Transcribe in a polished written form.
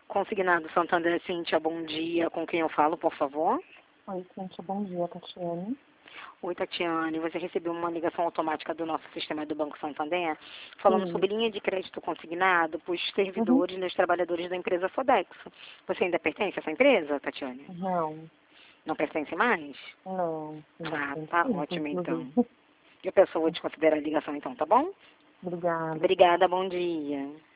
Consignado Santander, Cíntia, bom dia. Com quem eu falo, por favor? Oi, Cíntia, bom dia, Tatiane. Oi, Tatiane. Você recebeu uma ligação automática do nosso sistema do Banco Santander falando Sim. sobre linha de crédito consignado para os Uhum. servidores e os trabalhadores da empresa Sodexo. Você ainda pertence a essa empresa, Tatiane? Não, Não pertence mais? não, ainda Ah, tem tá tempo, ótimo então. inclusive. Eu peço, eu vou desconsiderar a ligação então, tá bom? Obrigada. Obrigada, bom dia.